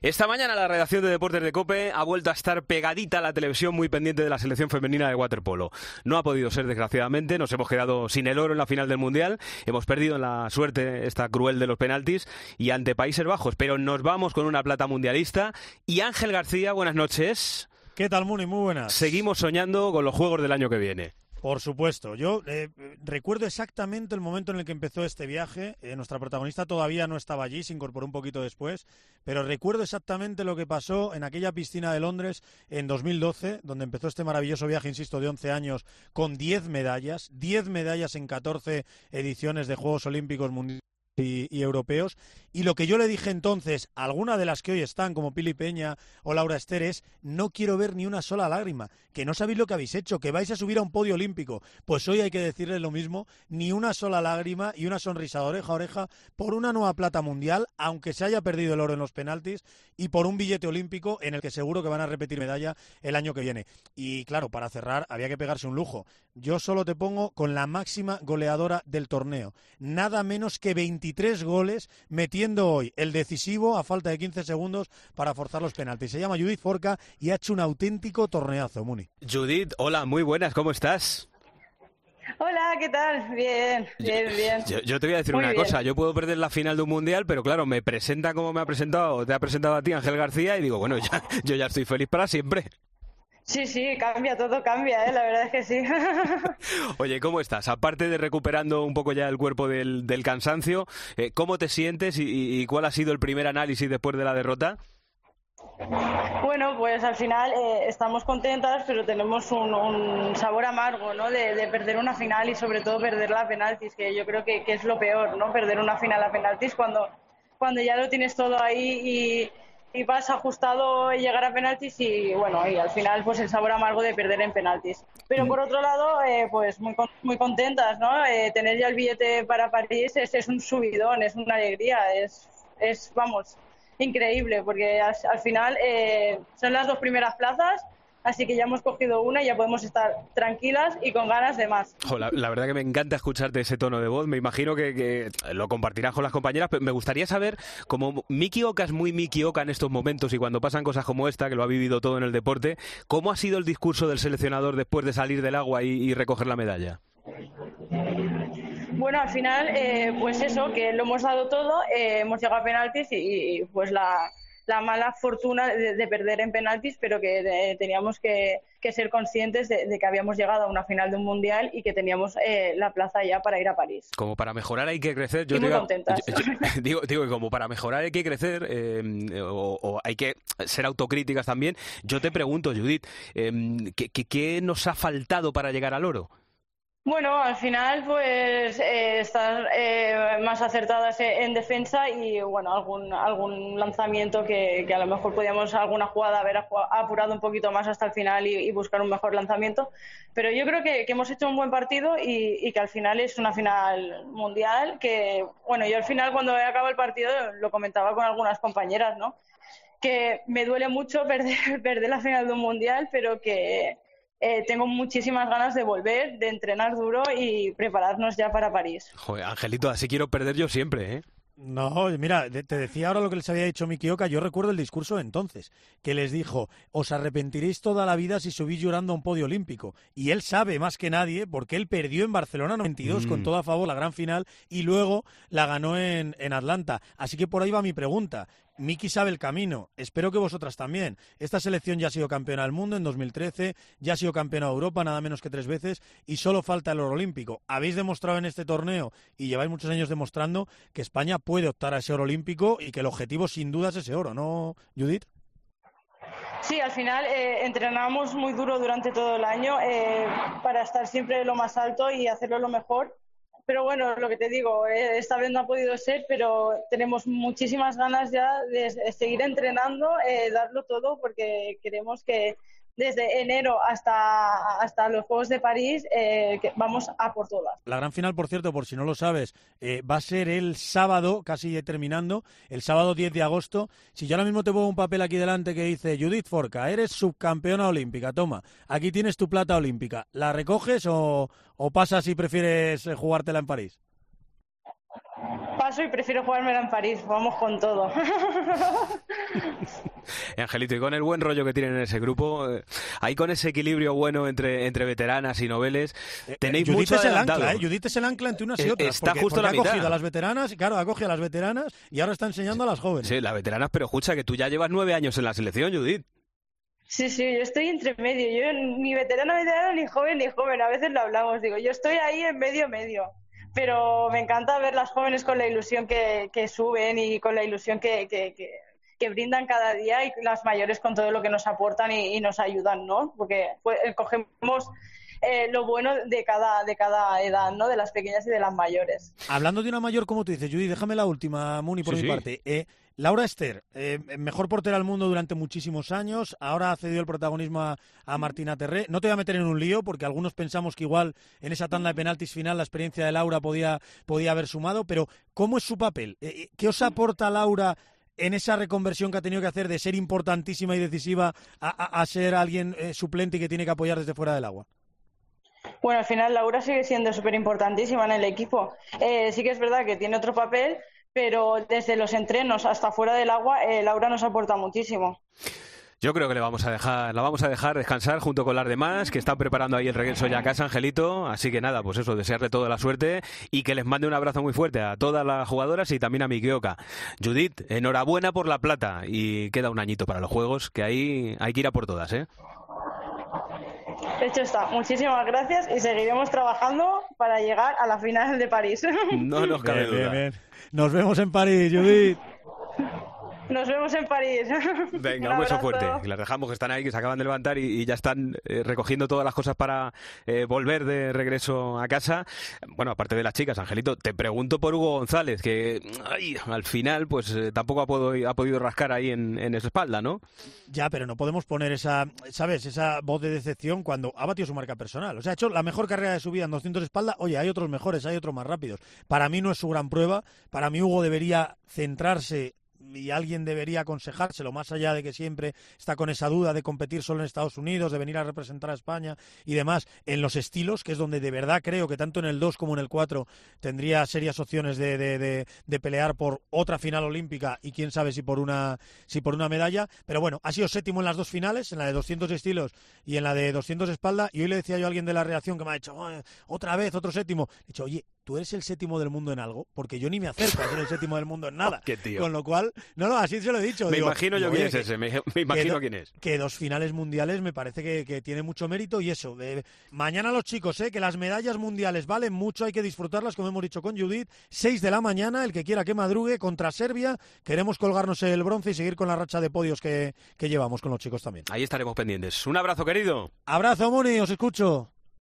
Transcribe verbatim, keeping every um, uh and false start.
Esta mañana la redacción de Deportes de COPE ha vuelto a estar pegadita a la televisión, muy pendiente de la selección femenina de waterpolo. No ha podido ser, desgraciadamente, nos hemos quedado sin el oro en la final del Mundial, hemos perdido en la suerte esta cruel de los penaltis y ante Países Bajos, pero nos vamos con una plata mundialista. Y Ángel García, buenas noches. ¿Qué tal, Muni? Muy buenas. Seguimos soñando con los Juegos del año que viene. Por supuesto. Yo eh, recuerdo exactamente el momento en el que empezó este viaje. Eh, nuestra protagonista todavía no estaba allí, se incorporó un poquito después, pero recuerdo exactamente lo que pasó en aquella piscina de Londres en dos mil doce, donde empezó este maravilloso viaje, insisto, de once años, con diez medallas, diez medallas en catorce ediciones de Juegos Olímpicos Mundiales Y, y europeos, y lo que yo le dije entonces a alguna de las que hoy están, como Pili Peña o Laura Ester, es: no quiero ver ni una sola lágrima, que no sabéis lo que habéis hecho, que vais a subir a un podio olímpico. Pues hoy hay que decirles lo mismo, ni una sola lágrima y una sonrisa de oreja a oreja por una nueva plata mundial, aunque se haya perdido el oro en los penaltis, y por un billete olímpico en el que seguro que van a repetir medalla el año que viene. Y claro, para cerrar había que pegarse un lujo. Yo solo te pongo con la máxima goleadora del torneo, nada menos que veintitrés goles, metiendo hoy el decisivo a falta de quince segundos para forzar los penaltis. Se llama Judith Forca y ha hecho un auténtico torneazo, Muni. Judith, hola, muy buenas, ¿cómo estás? Hola, ¿qué tal? Bien, bien, bien. Yo, yo te voy a decir Muy una bien. cosa, yo puedo perder la final de un mundial, pero claro, me presenta como me ha presentado, te ha presentado a ti Ángel García, y digo, bueno, ya, yo ya estoy feliz para siempre. Sí, sí, cambia, todo cambia, ¿eh? La verdad es que sí. Oye, ¿cómo estás? Aparte de recuperando un poco ya el cuerpo del, del cansancio, eh, ¿cómo te sientes y, y cuál ha sido el primer análisis después de la derrota? Bueno, pues al final eh, estamos contentas, pero tenemos un, un sabor amargo, ¿no? De, de perder una final y sobre todo perderla a penaltis, que yo creo que, que es lo peor, ¿no? Perder una final a penaltis cuando, cuando ya lo tienes todo ahí y... y vas ajustado llegar a penaltis y bueno, y al final pues el sabor amargo de perder en penaltis. Pero por otro lado, eh, pues muy muy contentas, ¿no? Eh, tener ya el billete para París es, es un subidón, es una alegría, es, es vamos, increíble, porque al, al final eh, son las dos primeras plazas, así que ya hemos cogido una y ya podemos estar tranquilas y con ganas de más. Jo, la, la verdad que me encanta escucharte ese tono de voz. Me imagino que, que lo compartirás con las compañeras, pero me gustaría saber, como Miki Oka es muy Miki Oka en estos momentos y cuando pasan cosas como esta, que lo ha vivido todo en el deporte, ¿cómo ha sido el discurso del seleccionador después de salir del agua y, y recoger la medalla? Bueno, al final, eh, pues eso, que lo hemos dado todo, eh, hemos llegado a penaltis y, y pues la... la mala fortuna de, de perder en penaltis, pero que de, teníamos que, que ser conscientes de, de que habíamos llegado a una final de un mundial y que teníamos eh, la plaza ya para ir a París. Como para mejorar hay que crecer. Yo y muy digo, contentas. Yo, yo, digo, digo que como para mejorar hay que crecer eh, o, o hay que ser autocríticas también. Yo te pregunto, Judith, eh, ¿qué, qué, ¿qué nos ha faltado para llegar al oro? Bueno, al final pues eh, estar eh, más acertadas en defensa y bueno, algún algún lanzamiento que, que a lo mejor podíamos alguna jugada haber apurado un poquito más hasta el final y, y buscar un mejor lanzamiento, pero yo creo que, que hemos hecho un buen partido y, y que al final es una final mundial que, bueno, yo al final cuando acaba el partido lo comentaba con algunas compañeras, ¿no? Que me duele mucho perder, perder la final de un mundial, pero que Eh, tengo muchísimas ganas de volver, de entrenar duro y prepararnos ya para París. Joder, Angelito, así quiero perder yo siempre, ¿eh? No, mira, te decía ahora lo que les había dicho Miki Oka. Yo recuerdo el discurso de entonces, que les dijo: os arrepentiréis toda la vida si subís llorando a un podio olímpico. Y él sabe más que nadie, porque él perdió en Barcelona noventa y dos mm. con todo a favor la gran final y luego la ganó en, en Atlanta. Así que por ahí va mi pregunta. Miki sabe el camino, espero que vosotras también. Esta selección ya ha sido campeona del mundo en dos mil trece, ya ha sido campeona de Europa nada menos que tres veces y solo falta el oro olímpico. Habéis demostrado en este torneo y lleváis muchos años demostrando que España puede optar a ese oro olímpico y que el objetivo sin duda es ese oro, ¿no, Judith? Sí, al final eh, entrenamos muy duro durante todo el año eh, para estar siempre lo más alto y hacerlo lo mejor. Pero bueno, lo que te digo, eh, esta vez no ha podido ser, pero tenemos muchísimas ganas ya de, de seguir entrenando, eh, darlo todo, porque queremos que desde enero hasta, hasta los Juegos de París eh, que vamos a por todas. La gran final, por cierto, por si no lo sabes, eh, va a ser el sábado, casi terminando, el sábado diez de agosto. Si yo ahora mismo te pongo un papel aquí delante que dice: Judith Forca, eres subcampeona olímpica, toma, aquí tienes tu plata olímpica, ¿la recoges o, o pasas y prefieres jugártela en París? paso y prefiero jugármela en París. Vamos con todo. Angelito, y con el buen rollo que tienen en ese grupo, eh, ahí con ese equilibrio bueno entre, entre veteranas y noveles, tenéis Judith mucho es el adelantado. ancla, ¿eh? Judith es el ancla entre unas y Eh, otras. está porque, justo porque la ha mitad. cogido a las veteranas, y claro, ha cogido a las veteranas y ahora está enseñando a las jóvenes. Sí, las veteranas, pero escucha que tú ya llevas nueve años en la selección, Judith. Sí, sí, yo estoy entre medio. Yo ni veterano, veterano, ni joven, ni joven. A veces lo hablamos. Digo, yo estoy ahí en medio, medio. Pero me encanta ver las jóvenes con la ilusión que, que suben y con la ilusión que, que, que, que brindan cada día, y las mayores con todo lo que nos aportan y, y nos ayudan, ¿no? Porque pues, cogemos eh, lo bueno de cada, de cada edad, ¿no? De las pequeñas y de las mayores. Hablando de una mayor, como tú dices, Judith, déjame la última, Muni, por Sí, mi sí. parte. Eh, Laura Ester, eh, mejor portera del mundo durante muchísimos años, ahora ha cedido el protagonismo a, a Martina Terré. No te voy a meter en un lío, porque algunos pensamos que igual en esa tanda de penaltis final la experiencia de Laura podía, podía haber sumado, pero ¿cómo es su papel? Eh, ¿Qué os aporta Laura en esa reconversión que ha tenido que hacer de ser importantísima y decisiva a, a, a ser alguien eh, suplente y que tiene que apoyar desde fuera del agua? Bueno, al final Laura sigue siendo súper importantísima en el equipo. Eh, sí que es verdad que tiene otro papel, pero desde los entrenos hasta fuera del agua, eh, Laura nos aporta muchísimo. Yo creo que le vamos a dejar, la vamos a dejar descansar junto con las demás, que están preparando ahí el regreso ya a casa, Angelito. Así que nada, pues eso, desearle toda la suerte y que les mande un abrazo muy fuerte a todas las jugadoras y también a Mikioka. Judith, enhorabuena por la plata y queda un añito para los Juegos, que ahí hay que ir a por todas, ¿eh? Hecho está. Muchísimas gracias y seguiremos trabajando para llegar a la final de París. No nos cabe Bien, duda. bien, bien. Nos vemos en París, Judith. Nos vemos en París. Venga, un beso fuerte. Y las dejamos que están ahí, que se acaban de levantar y, y ya están eh, recogiendo todas las cosas para eh, volver de regreso a casa. Bueno, aparte de las chicas, Angelito, te pregunto por Hugo González, que ay, al final pues eh, tampoco ha, podido, ha podido rascar ahí en, en esa espalda, ¿no? Ya, pero no podemos poner esa, ¿sabes? Esa voz de decepción cuando ha batido su marca personal. O sea, ha hecho la mejor carrera de su vida en doscientos espalda. Oye, hay otros mejores, hay otros más rápidos. Para mí no es su gran prueba. Para mí Hugo debería centrarse y alguien debería aconsejárselo, más allá de que siempre está con esa duda de competir solo en Estados Unidos, de venir a representar a España y demás, en los estilos, que es donde de verdad creo que tanto en el dos como en el cuatro tendría serias opciones de, de, de, de pelear por otra final olímpica y quién sabe si por una si por una medalla. Pero bueno, ha sido séptimo en las dos finales, en la de doscientos estilos y en la de doscientos espalda, y hoy le decía yo a alguien de la reacción que me ha dicho, oh, otra vez, otro séptimo. He dicho, oye, ¿tú eres el séptimo del mundo en algo? Porque yo ni me acerco a ser el séptimo del mundo en nada. Qué tío. Con lo cual, no, no, así se lo he dicho. Me Digo, imagino yo digo, quién oye, es que- ese, me, me imagino do- quién es. Que dos finales mundiales me parece que, que tiene mucho mérito y eso. Eh, mañana los chicos, eh, que las medallas mundiales valen mucho, hay que disfrutarlas, como hemos dicho con Judith. seis de la mañana, el que quiera que madrugue, contra Serbia. Queremos colgarnos el bronce y seguir con la racha de podios que, que llevamos con los chicos también. Ahí estaremos pendientes. Un abrazo, querido. Abrazo, Moni, os escucho.